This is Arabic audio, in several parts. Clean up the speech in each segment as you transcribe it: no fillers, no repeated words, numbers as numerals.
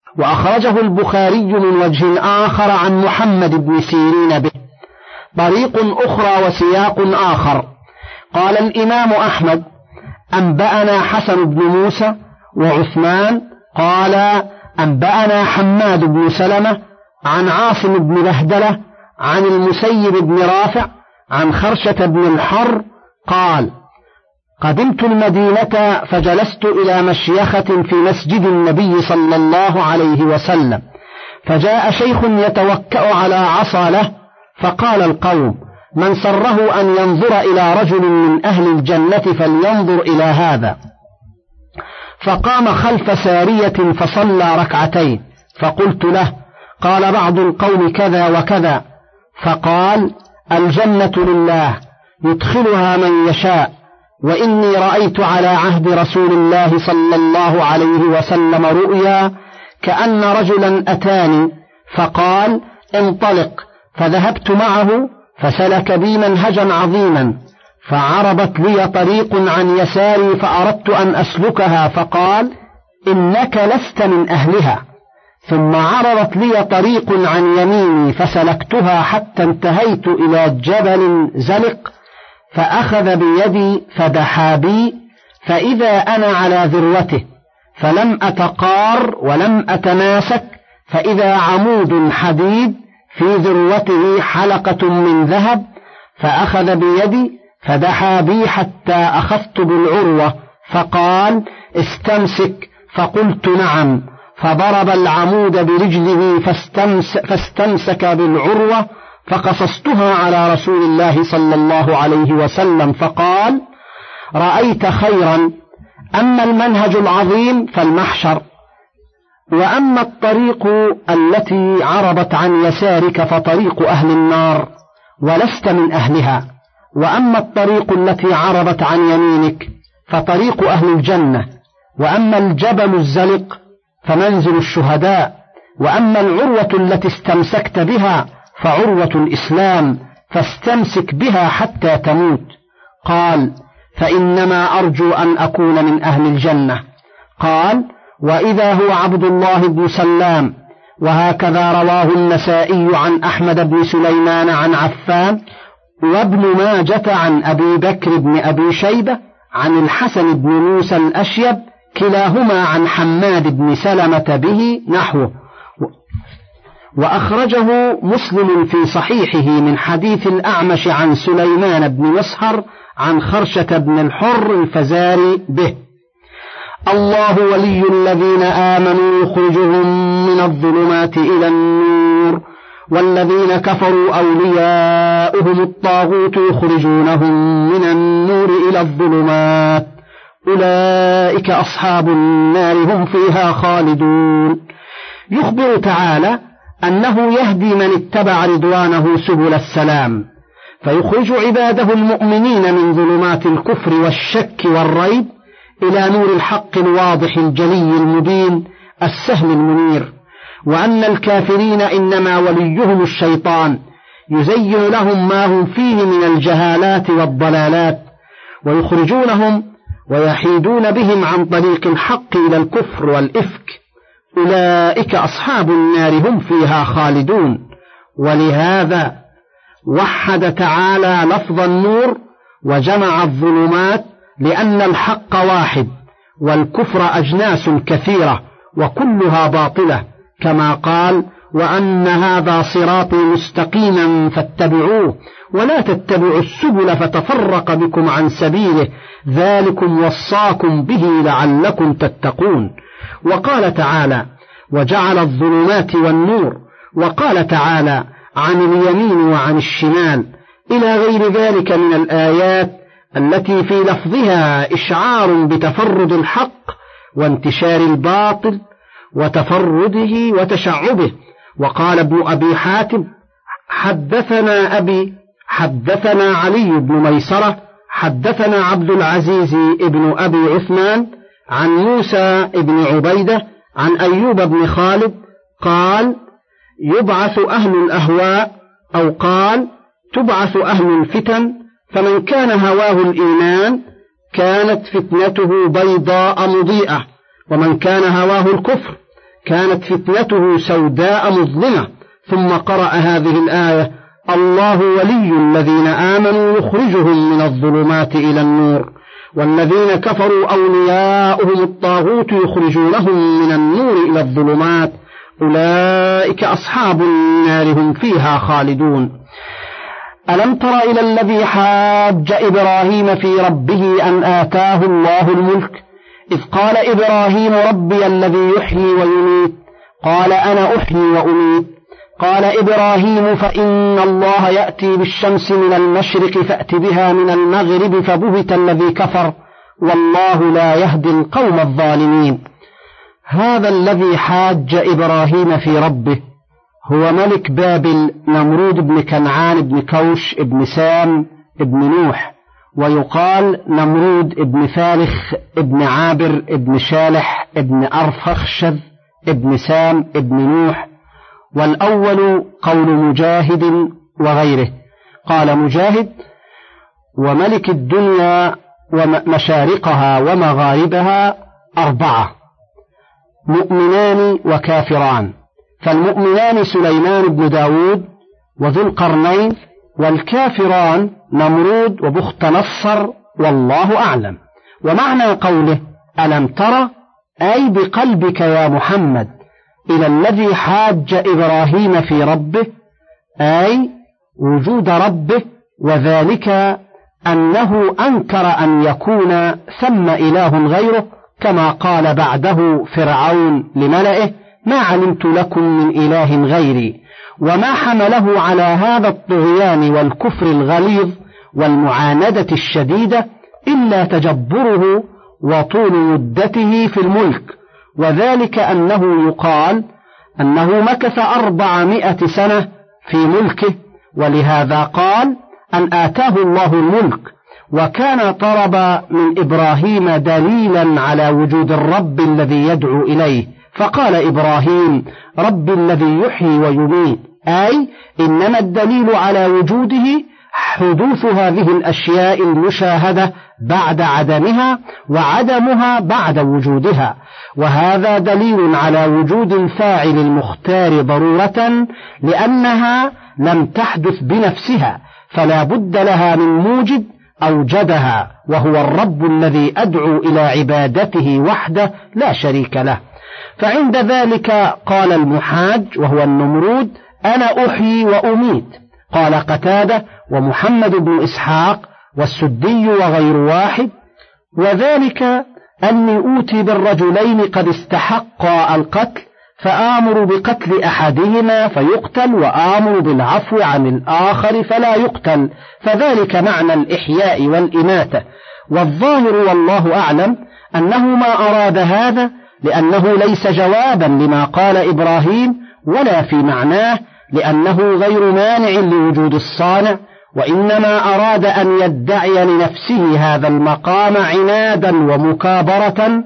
وأخرجه البخاري من وجه آخر عن محمد بن سيرين به طريق أخرى وسياق آخر. قال الإمام أحمد: أنبأنا حسن بن موسى وعثمان قال أنبأنا حماد بن سلمة عن عاصم بن بهدلة عن المسيب بن رافع عن خرشة بن الحر قال: قدمت المدينة فجلست إلى مشيخة في مسجد النبي صلى الله عليه وسلم، فجاء شيخ يتوكأ على عصا له، فقال القوم: من سره أن ينظر إلى رجل من أهل الجنة فلينظر إلى هذا. فقام خلف سارية فصلى ركعتين، فقلت له: قال بعض القوم كذا وكذا، فقال: الجنة لله يدخلها من يشاء، وإني رأيت على عهد رسول الله صلى الله عليه وسلم رؤيا كأن رجلا أتاني فقال: انطلق، فذهبت معه فسلك بي منهجا عظيما، فعرضت لي طريق عن يساري فأردت أن أسلكها، فقال: إنك لست من أهلها. ثم عرضت لي طريق عن يميني فسلكتها حتى انتهيت إلى جبل زلق، فأخذ بيدي فدحا بي، فإذا أنا على ذروته، فلم أتقار ولم أتماسك، فإذا عمود حديد في ذروته حلقة من ذهب، فأخذ بيدي فدحا بي حتى أخذت بالعروة، فقال: استمسك، فقلت نعم، فضرب العمود برجله فاستمسك بالعروة، فقصصتها على رسول الله صلى الله عليه وسلم، فقال: رأيت خيرا، أما المنهج العظيم فالمحشر، وأما الطريق التي عرضت عن يسارك فطريق أهل النار ولست من أهلها، وأما الطريق التي عرضت عن يمينك فطريق أهل الجنة، وأما الجبل الزلق فمنزل الشهداء، وأما العروة التي استمسكت بها فعروة الإسلام، فاستمسك بها حتى تموت. قال: فإنما أرجو أن أكون من أهل الجنة. قال: وإذا هو عبد الله بن سلام. وهكذا رواه النسائي عن أحمد بن سليمان عن عفان، وابن ماجة عن أبي بكر بن أبي شيبة عن الحسن بن موسى الأشيب، كلاهما عن حماد بن سلمة به نحوه. وأخرجه مسلم في صحيحه من حديث الأعمش عن سليمان بن مسهر عن خرشة بن الحر الفزاري به: الله ولي الذين آمنوا يخرجهم من الظلمات إلى النور، والذين كفروا أولياؤهم الطاغوت يخرجونهم من النور إلى الظلمات، أولئك أصحاب النار هم فيها خالدون. يخبر تعالى أنه يهدي من اتبع رضوانه سبل السلام، فيخرج عباده المؤمنين من ظلمات الكفر والشك والريب إلى نور الحق الواضح الجلي المبين السهل المنير، وأن الكافرين إنما وليهم الشيطان يزين لهم ما هم فيه من الجهالات والضلالات، ويخرجونهم ويحيدون بهم عن طريق الحق إلى الكفر والإفك، أولئك أصحاب النار هم فيها خالدون. ولهذا وحد تعالى لفظ النور وجمع الظلمات، لأن الحق واحد والكفر أجناس كثيرة وكلها باطلة، كما قال: وأن هذا صراطي مستقيما فاتبعوه ولا تتبعوا السبل فتفرق بكم عن سبيله، ذلكم وصاكم به لعلكم تتقون. وقال تعالى: وجعل الظلمات والنور، وقال تعالى: عن اليمين وعن الشمال، إلى غير ذلك من الآيات التي في لفظها إشعار بتفرد الحق وانتشار الباطل وتفرده وتشعبه. وقال ابن أبي حاتم: حدثنا أبي، حدثنا علي بن ميسرة، حدثنا عبد العزيز ابن أبي عثمان عن موسى ابن عبيدة عن أيوب بن خالد قال: يبعث أهل الأهواء، أو قال: تبعث أهل الفتن، فمن كان هواه الإيمان كانت فتنته بيضاء مضيئة، ومن كان هواه الكفر كانت فتنته سوداء مظلمة، ثم قرأ هذه الآية: الله ولي الذين آمنوا يخرجهم من الظلمات إلى النور، والذين كفروا أولياؤهم الطاغوت يخرجونهم من النور إلى الظلمات، أولئك أصحاب النار هم فيها خالدون. ألم تر إلى الذي حاج إبراهيم في ربه أن آتاه الله الملك، إذ قال إبراهيم ربي الذي يحيي ويميت، قال أنا أحيي وأميت. قال إبراهيم فإن الله يأتي بالشمس من المشرق فأت بها من المغرب، فبهت الذي كفر والله لا يهدي القوم الظالمين. هذا الذي حاج إبراهيم في ربه هو ملك بابل نمرود بن كنعان بن كوش بن سام بن نوح، ويقال نمرود بن فالخ بن عابر بن شالح بن أرفخشذ بن سام بن نوح. والأول قول مجاهد وغيره. قال مجاهد: وملك الدنيا ومشارقها ومغاربها 4: مؤمنان وكافران، فالمؤمنان سليمان بن داود وذو القرنين، والكافران نمرود وبخت نصر، والله أعلم. ومعنى قوله ألم تر أي بقلبك يا محمد إلى الذي حاج إبراهيم في ربه، أي وجود ربه، وذلك أنه أنكر أن يكون ثم إله غيره، كما قال بعده فرعون لملئه: ما علمت لكم من إله غيري. وما حمله على هذا الطغيان والكفر الغليظ والمعاندة الشديدة إلا تجبره وطول مدته في الملك، وذلك أنه يقال أنه مكث 400 سنة في ملكه، ولهذا قال أن آتاه الله الملك. وكان طلب من إبراهيم دليلا على وجود الرب الذي يدعو إليه، فقال إبراهيم رب الذي يحيي ويميت، أي إنما الدليل على وجوده حدوث هذه الأشياء المشاهدة بعد عدمها، وعدمها بعد وجودها، وهذا دليل على وجود الفاعل المختار ضرورة، لأنها لم تحدث بنفسها، فلا بد لها من موجد أوجدها، وهو الرب الذي أدعو إلى عبادته وحده لا شريك له. فعند ذلك قال المحاج وهو النمرود: أنا أحيي وأميت. قال قتادة ومحمد بن إسحاق والسدي وغير واحد: وذلك أني أوتي بالرجلين قد استحقا القتل، فآمر بقتل أحدهما فيقتل، وآمر بالعفو عن الآخر فلا يقتل، فذلك معنى الإحياء والإماتة. والظاهر والله أعلم أنه ما أراد هذا، لأنه ليس جوابا لما قال إبراهيم، ولا في معناه، لأنه غير مانع لوجود الصانع، وإنما أراد أن يدعي لنفسه هذا المقام عنادا ومكابرة،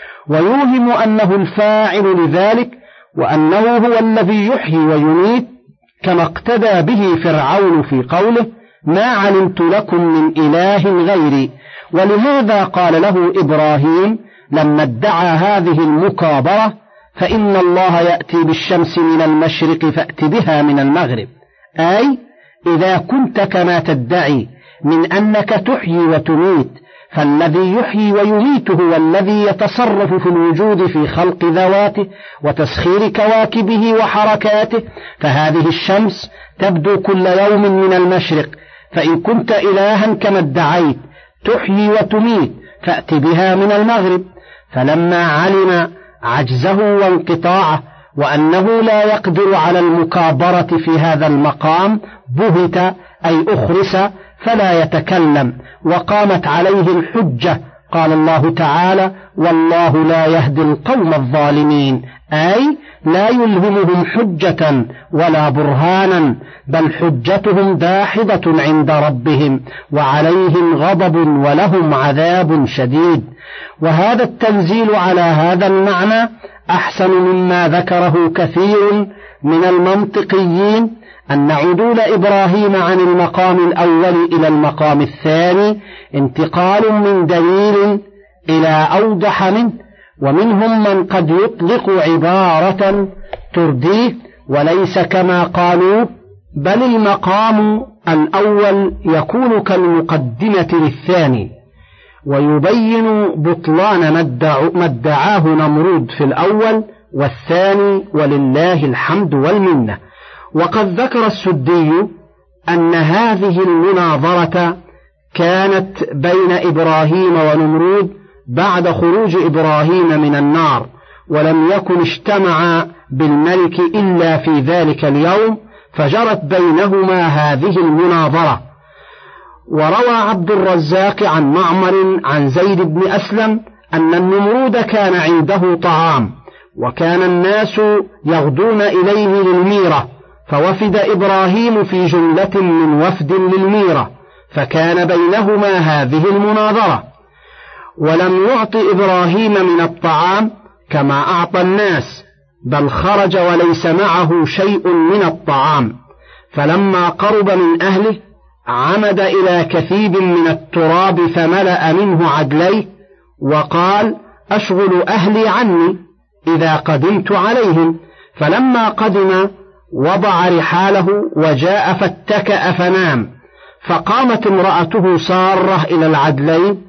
ويوهم أنه الفاعل لذلك، وأنه هو الذي يحيي ويميت، كما اقتدى به فرعون في قوله: ما علمت لكم من إله غيري. ولهذا قال له إبراهيم لما ادعى هذه المكابرة: فإن الله يأتي بالشمس من المشرق فأت بها من المغرب، أي إذا كنت كما تدعي من أنك تحيي وتميت، فالذي يحيي ويميت هو الذي يتصرف في الوجود في خلق ذواته وتسخير كواكبه وحركاته، فهذه الشمس تبدو كل يوم من المشرق، فإن كنت إلها كما ادعيت تحيي وتميت فأت بها من المغرب. فلما علم عجزه وانقطاعه وأنه لا يقدر على المكابرة في هذا المقام، بهت أي أخرس فلا يتكلم، وقامت عليه الحجة. قال الله تعالى: والله لا يهدي القوم الظالمين، أي لا يلهمهم حجة ولا برهانا، بل حجتهم داحضة عند ربهم، وعليهم غضب ولهم عذاب شديد. وهذا التنزيل على هذا المعنى أحسن مما ذكره كثير من المنطقيين، أن عدول إبراهيم عن المقام الأول إلى المقام الثاني انتقال من دليل إلى أوضح منه، ومنهم من قد يطلق عبارة ترديه وليس كما قالوا، بل المقام الأول يكون كالمقدمة للثاني، ويبين بطلان ما ادعاه نمرود في الأول والثاني، ولله الحمد والمنة. وقد ذكر السدي أن هذه المناظرة كانت بين إبراهيم ونمرود بعد خروج إبراهيم من النار، ولم يكن اجتمع بالملك إلا في ذلك اليوم، فجرت بينهما هذه المناظرة. وروى عبد الرزاق عن معمر عن زيد بن أسلم أن النمرود كان عنده طعام، وكان الناس يغدون إليه للميرة، فوفد إبراهيم في جملة من وفد للميرة، فكان بينهما هذه المناظرة، ولم يعط إبراهيم من الطعام كما أعطى الناس، بل خرج وليس معه شيء من الطعام. فلما قرب من أهله عمد إلى كثيب من التراب فملأ منه عدليه، وقال: أشغل أهلي عني إذا قدمت عليهم. فلما قدم وضع رحاله وجاء فاتكأ فنام، فقامت امرأته سارة إلى العدلين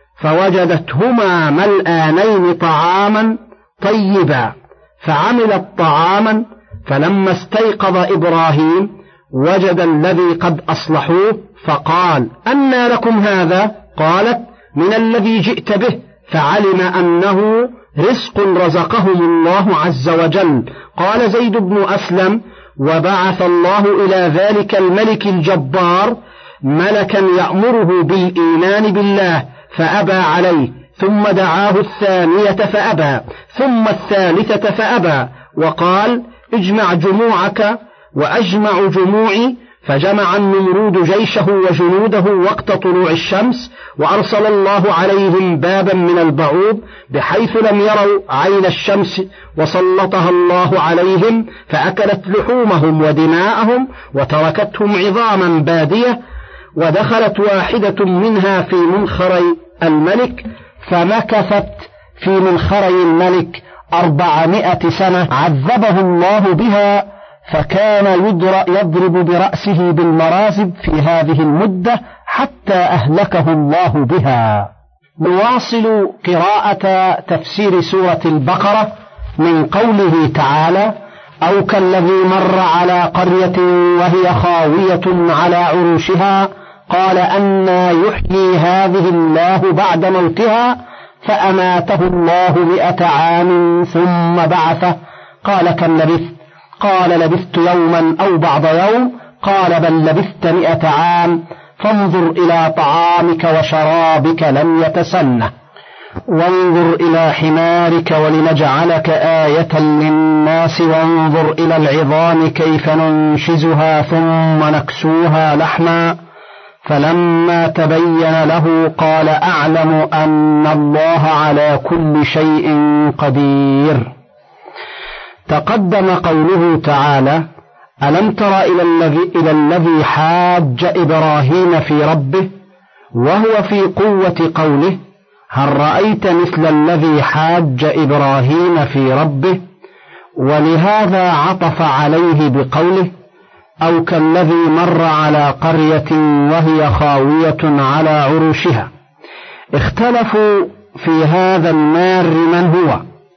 فوجدتهما ملآنين طعاما طيبا، فعملت طعاما. فلما استيقظ إبراهيم وجد الذي قد أصلحوه، فقال: أنى لكم هذا؟ قالت: من الذي جئت به. فعلم أنه رزق رزقهم الله عز وجل. قال زيد بن أسلم: وبعث الله إلى ذلك الملك الجبار ملكا يأمره بالإيمان بالله فأبى عليه، ثم دعاه الثانية فأبى، ثم الثالثة فأبى، وقال: اجمع جموعك وأجمع جموعي. فجمع النمرود جيشه وجنوده وقت طلوع الشمس، وأرسل الله عليهم بابا من البعوض بحيث لم يروا عين الشمس، وسلطها الله عليهم فأكلت لحومهم ودماءهم وتركتهم عظاما بادية، ودخلت واحدة منها في منخري الملك، فمكثت في منخري الملك 400 سنة عذبه الله بها، فكان يضرب برأسه بالمرازب في هذه المدة حتى أهلكه الله بها. نواصل قراءة تفسير سورة البقرة من قوله تعالى: أو كالذي مر على قرية وهي خاوية على عروشها قال أنى يحيي هذه الله بعد موتها فأماته الله 100 عام ثم بعثه. قال: كم لبثت؟ قال: لبثت يوما أو بعض يوم. قال: بل لبثت 100 عام. فانظر إلى طعامك وشرابك لم يتسنه، وانظر إلى حمارك ولنجعلك آية للناس، وانظر إلى العظام كيف ننشزها ثم نكسوها لحما. فلما تبين له قال: أعلم أن الله على كل شيء قدير. تقدم قوله تعالى: ألم تر إلى الذي حاج إبراهيم في ربه، وهو في قوة قوله: هل رأيت مثل الذي حاج إبراهيم في ربه؟ ولهذا عطف عليه بقوله: أو كالذي مر على قرية وهي خاوية على عروشها. اختلفوا في هذا المار من هو،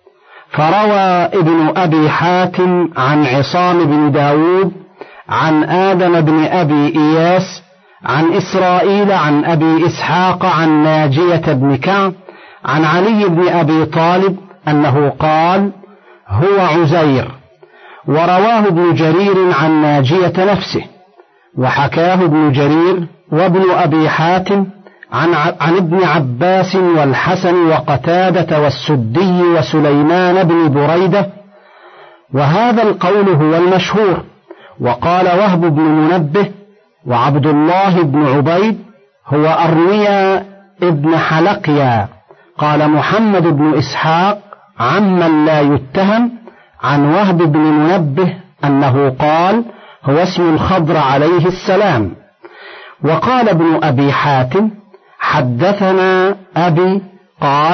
فروى ابن أبي حاتم عن عصام بن داود عن آدم بن أبي إياس عن إسرائيل عن أبي إسحاق عن ناجية بن كعب عن علي بن أبي طالب أنه قال: هو عزير. ورواه ابن جرير عن ناجية نفسه، وحكاه ابن جرير وابن أبي حاتم عن ابن عباس والحسن وقتادة والسدي وسليمان بن بريدة، وهذا القول هو المشهور. وقال وهب بن منبه وعبد الله بن عبيد هو أرميا ابن حلقيا. قال محمد بن إسحاق عمن لا يتهم عن وهب بن منبه أنه قال: هو اسم الخضر عليه السلام. وقال ابن أبي حاتم: حدثنا أبي قال: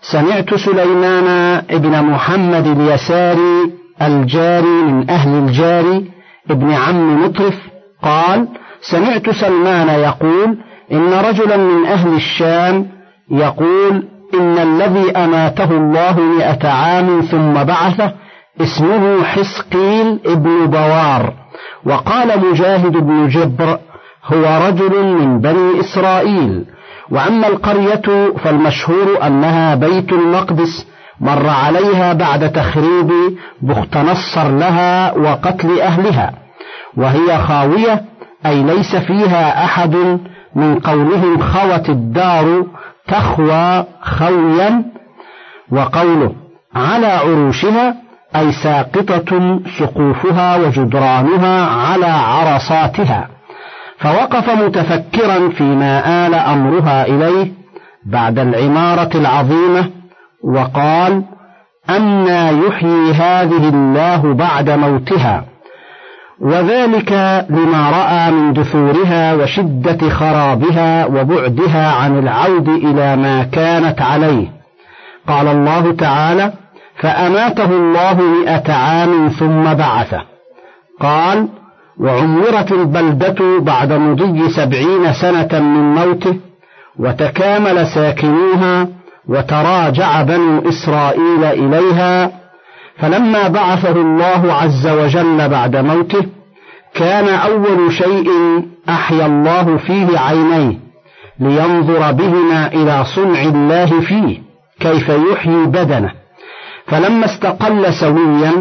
سمعت سليمان ابن محمد اليساري الجاري من أهل الجاري ابن عم مطرف قال: سمعت سلمان يقول: إن رجلا من أهل الشام يقول: إن الذي أماته الله 100 عام ثم بعثه اسمه حسقيل ابن بوار. وقال مجاهد بن جبر: هو رجل من بني إسرائيل. وأما القرية فالمشهور أنها بيت المقدس، مر عليها بعد تخريب بخت نصر لها وقتل أهلها، وهي خاوية أي ليس فيها أحد، من قولهم خوت الدار تخوى خويا، وقوله على عروشها أي ساقطة سقوفها وجدرانها على عرصاتها. فوقف متفكرا فيما آل أمرها إليه بعد العمارة العظيمة، وقال: أنى يحيي هذه الله بعد موتها؟ وذلك لما رأى من دثورها وشدة خرابها وبعدها عن العود إلى ما كانت عليه. قال الله تعالى: فأماته الله 100 عام ثم بعثه. قال: وعمرت البلدة بعد مضي 70 سنة من موته، وتكامل ساكنوها، وتراجع بنو إسرائيل إليها. فلما بعثه الله عز وجل بعد موته، كان أول شيء أحيا الله فيه عينيه، لينظر بهما إلى صنع الله فيه كيف يحيي بدنه. فلما استقل سويا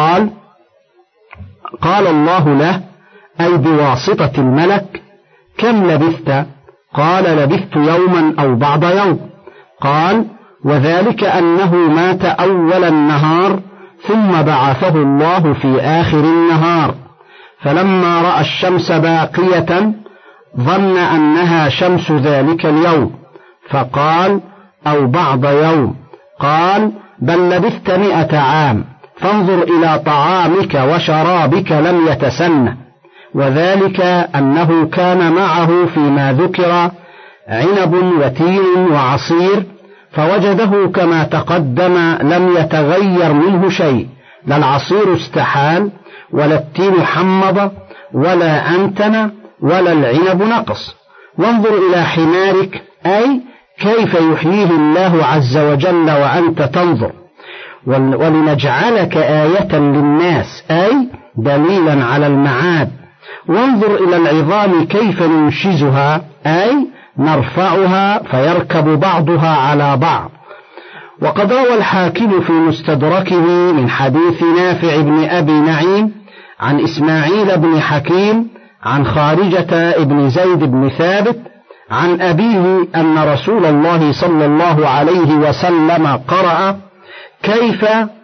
قال الله له، أي بواسطة الملك: كم لبثت؟ قال: لبثت يوما أو بعض يوم. قال: وذلك أنه مات أول النهار، ثم بعثه الله في آخر النهار. فلما رأى الشمس باقية ظن أنها شمس ذلك اليوم، فقال: أو بعض يوم. قال: بل لبثت 100 عام، فانظر إلى طعامك وشرابك لم يتسنه. وذلك أنه كان معه فيما ذكر عنب وتين وعصير، فوجده كما تقدم لم يتغير منه شيء، لا العصير استحال، ولا التين حمض، ولا أنتن، ولا العنب نقص. وانظر إلى حمارك، أي كيف يحييه الله عز وجل وأنت تنظر، ولنجعلك آية للناس، أي دليلا على المعاد. وانظر إلى العظام كيف ننشزها، أي نرفعها فيركب بعضها على بعض. وقد روى الحاكم في مستدركه من حديث نافع بن أبي نعيم عن إسماعيل بن حكيم عن خارجة بن زيد بن ثابت عن أبيه أن رسول الله صلى الله عليه وسلم قرأ: كيف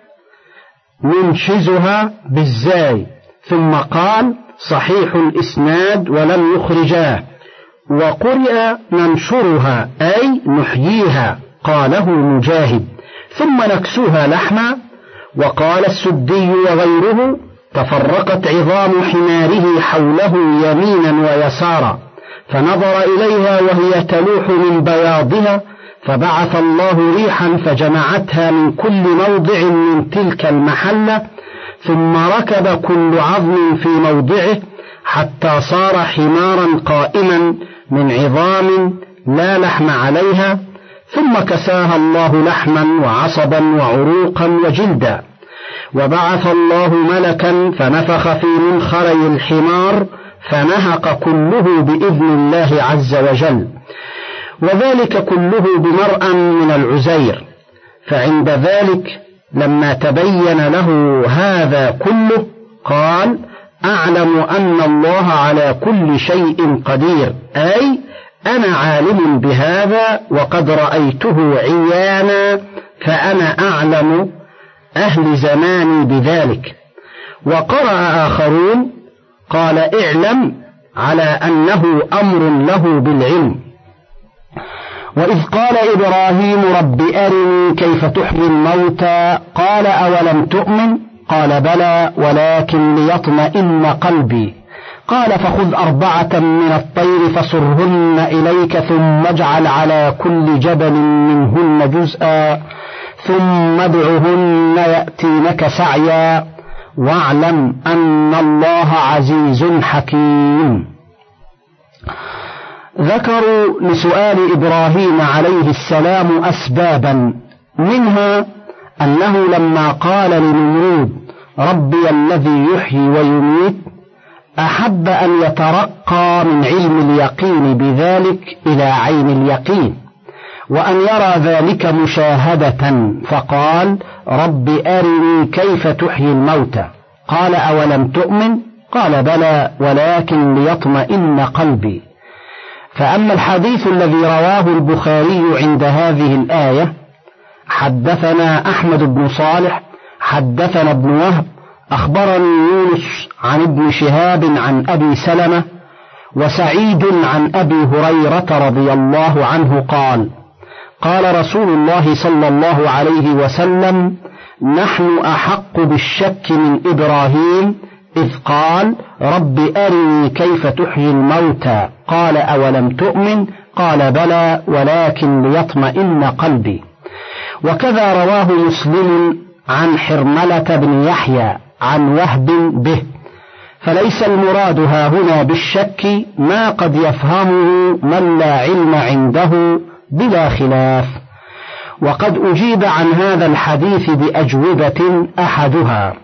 ننشزها بالزاي، ثم قال: صحيح الإسناد ولم يخرجاه. وقرئ: ننشرها أي نحييها، قاله مجاهد، ثم نكسوها لحما. وقال السدي وغيره: تفرقت عظام حماره حوله يمينا ويسارا، فنظر إليها وهي تلوح من بياضها، فبعث الله ريحا فجمعتها من كل موضع من تلك المحلة، ثم ركب كل عظم في موضعه حتى صار حمارا قائما من عظام لا لحم عليها، ثم كساها الله لحما وعصبا وعروقا وجلدا. وبعث الله ملكا فنفخ في منخري الحمار، فنهق كله بإذن الله عز وجل، وذلك كله بمرأ من العزير. فعند ذلك لما تبين له هذا كله قال: أعلم أن الله على كل شيء قدير، أي أنا عالم بهذا وقد رأيته عيانا، فأنا أعلم أهل زماني بذلك. وقرأ آخرون: قال: اعلم، على أنه أمر له بالعلم. وإذ قال إبراهيم: رب أرني كيف تحيي الموتى، قال: أولم تؤمن؟ قال: بلى، ولكن ليطمئن قلبي. قال فخذ 4 من الطير فصرهن إليك ثم اجعل على كل جبل منهن جزءا ثم ادعهن يأتينك سعيا واعلم أن الله عزيز حكيم. ذكروا لسؤال إبراهيم عليه السلام أسبابا، منها أنه لما قال لنمرود ربي الذي يحيي ويميت أحب أن يترقى من علم اليقين بذلك إلى عين اليقين، وأن يرى ذلك مشاهدة، فقال رب أرني كيف تحيي الموتى. قال أولم تؤمن؟ قال بلى ولكن ليطمئن قلبي. فأما الحديث الذي رواه البخاري عند هذه الآية: حدثنا أحمد بن صالح حدثنا ابن وهب أخبرني يونس عن ابن شهاب عن أبي سلمة وسعيد عن أبي هريرة رضي الله عنه قال: قال رسول الله صلى الله عليه وسلم: نحن أحق بالشك من إبراهيم إذ قال رب أرني كيف تحيي الموتى. قال أولم تؤمن؟ قال بلى ولكن ليطمئن قلبي. وكذا رواه مسلم عن حرملة بن يحيى عن وهب به. فليس المراد هنا بالشك ما قد يفهمه من لا علم عنده بلا خلاف. وقد أجيب عن هذا الحديث بأجوبة، أحدها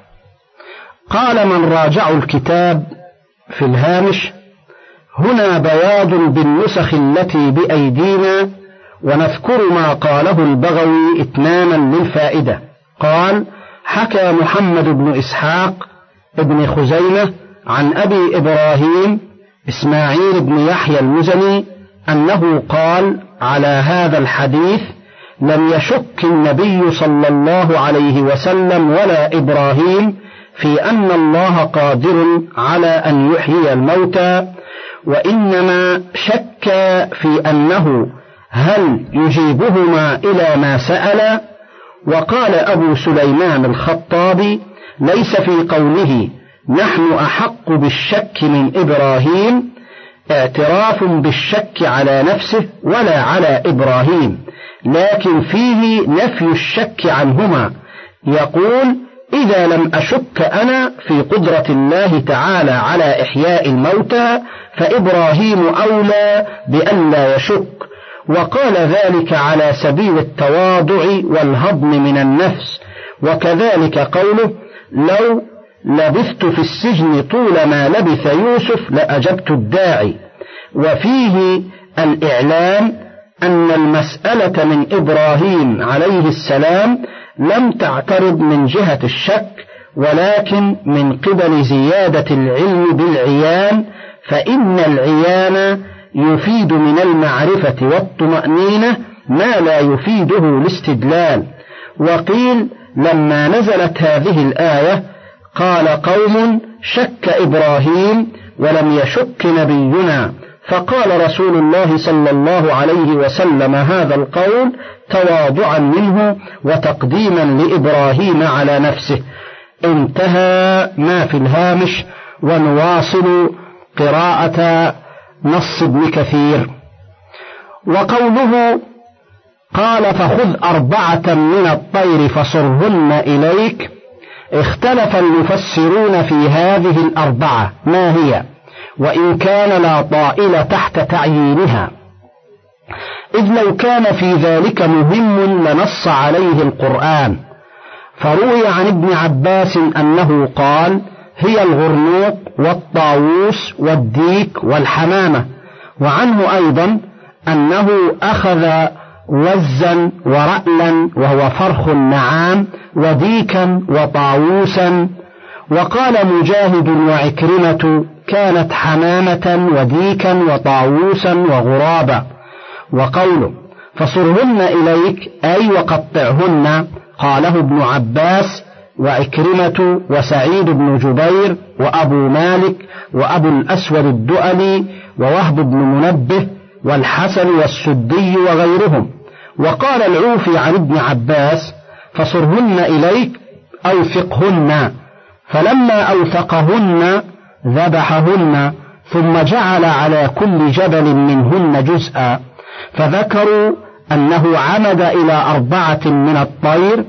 قال من راجعوا الكتاب في الهامش: هنا بياض بالنسخ التي بأيدينا، ونذكر ما قاله البغوي إتماما للفائدة. قال: حكى محمد بن إسحاق ابن خزيمة عن أبي إبراهيم إسماعيل بن يحيى المزني أنه قال على هذا الحديث: لم يشك النبي صلى الله عليه وسلم ولا إبراهيم في أن الله قادر على أن يحيي الموتى، وإنما شك في أنه هل يجيبهما إلى ما سأل. وقال أبو سليمان الخطابي: ليس في قوله نحن أحق بالشك من إبراهيم اعتراف بالشك على نفسه ولا على إبراهيم، لكن فيه نفي الشك عنهما. يقول: إذا لم أشك أنا في قدرة الله تعالى على إحياء الموتى فإبراهيم أولى بأن لا يشك. وقال ذلك على سبيل التواضع والهضم من النفس. وكذلك قوله: لو لبثت في السجن طول ما لبث يوسف لأجبت الداعي. وفيه الإعلام أن المسألة من إبراهيم عليه السلام لم تعترض من جهة الشك، ولكن من قبل زيادة العلم بالعيان، فإن العيان يفيد من المعرفة والطمأنينة ما لا يفيده الاستدلال. وقيل لما نزلت هذه الآية قال قوم: شك إبراهيم ولم يشك نبينا، فقال رسول الله صلى الله عليه وسلم هذا القول تواضعا منه وتقديما لإبراهيم على نفسه. انتهى ما في الهامش. ونواصل قراءة نص ابن كثير. وقوله قال فخذ 4 من الطير فصرهن إليك، اختلف المفسرون في هذه 4 ما هي، وإن كان لا طائل تحت تعيينها، إذ لو كان في ذلك مهم لنص عليه القرآن. فروي عن ابن عباس أنه قال: هي الغرنوق والطاووس والديك والحمامة. وعنه أيضا أنه أخذ وزا ورألا وهو فرخ النعام وديكا وطاووسا. وقال مجاهد وعكرمة: كانت حمامة وديكا وطاووسا وغرابا. وقوله فصرهن إليك أي وقطعهن قاله ابن عباس وعكرمة وسعيد بن جبير وأبو مالك وأبو الأسود الدؤلي ووهب بن منبه والحسن والسدي وغيرهم. وقال العوفي عن ابن عباس: فصرهن إليك أوثقهن، فلما أوثقهن ذبحهن ثم جعل على كل جبل منهن جزءا، فذكروا أنه عمد إلى 4 من الطير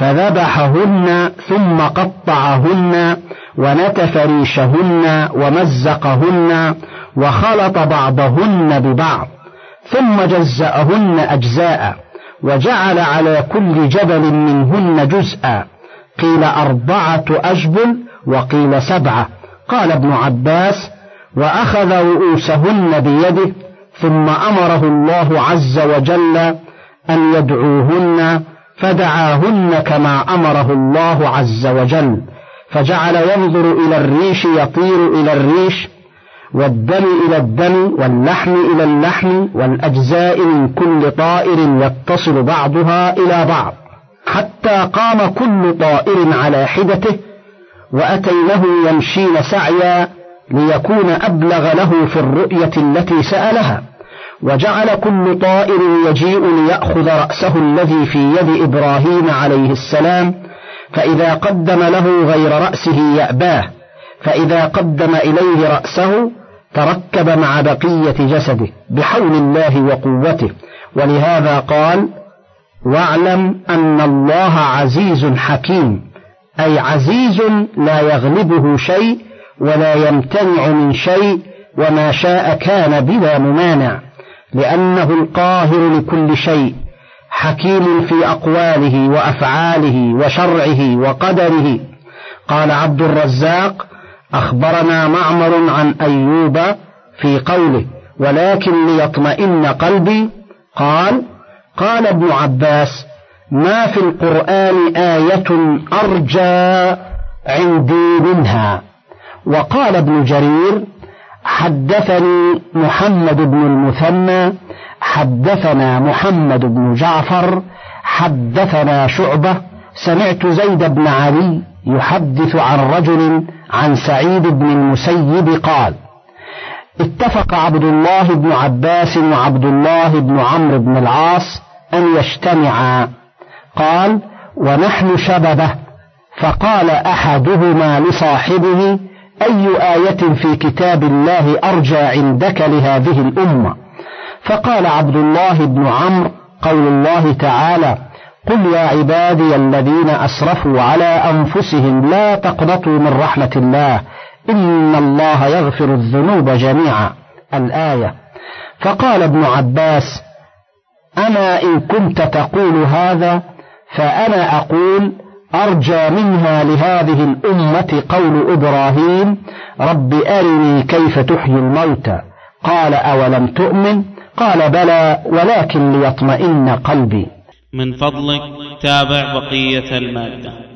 فذبحهن ثم قطعهن ونتف ريشهن ومزقهن وخلط بعضهن ببعض ثم جزأهن أجزاء وجعل على كل جبل منهن جزءا، قيل 4 أجبل وقيل 7. قال ابن عباس: وأخذ رؤوسهن بيده ثم أمره الله عز وجل أن يدعوهن فدعاهن كما أمره الله عز وجل، فجعل ينظر إلى الريش يطير إلى الريش والدم إلى الدم واللحم إلى اللحم والأجزاء من كل طائر يتصل بعضها إلى بعض، حتى قام كل طائر على حدته، وأتينه يمشين سعيا ليكون أبلغ له في الرؤية التي سألها، وجعل كل طائر يجيء ليأخذ رأسه الذي في يد إبراهيم عليه السلام، فإذا قدم له غير رأسه يأباه، فإذا قدم إليه رأسه تركب مع بقية جسده بحول الله وقوته. ولهذا قال: واعلم أن الله عزيز حكيم، أي عزيز لا يغلبه شيء ولا يمتنع من شيء، وما شاء كان بلا ممانع، لأنه القاهر لكل شيء، حكيم في أقواله وأفعاله وشرعه وقدره. قال عبد الرزاق: أخبرنا معمر عن أيوب في قوله: ولكن ليطمئن قلبي. قال ابن عباس: ما في القرآن آية أرجى عندي منها. وقال ابن جرير: حدثني محمد بن المثنى حدثنا محمد بن جعفر حدثنا شعبة سمعت زيد بن علي يحدث عن رجل عن سعيد بن المسيب قال: اتفق عبد الله بن عباس وعبد الله بن عمرو بن العاص أن يجتمعا. قال: ونحن شببه، فقال أحدهما لصاحبه: أي آية في كتاب الله أرجى عندك لهذه الأمة؟ فقال عبد الله بن عمرو: قول الله تعالى: قل يا عبادي الذين أسرفوا على أنفسهم لا تقنطوا من رحمة الله إن الله يغفر الذنوب جميعا، الآية. فقال ابن عباس: أما إن كنت تقول هذا فأنا أقول أرجى منها لهذه الأمة قول إبراهيم: رب أرني كيف تحيي الموتى. قال: أولم تؤمن؟ قال: بلى ولكن ليطمئن قلبي. من فضلك تابع بقية المادة.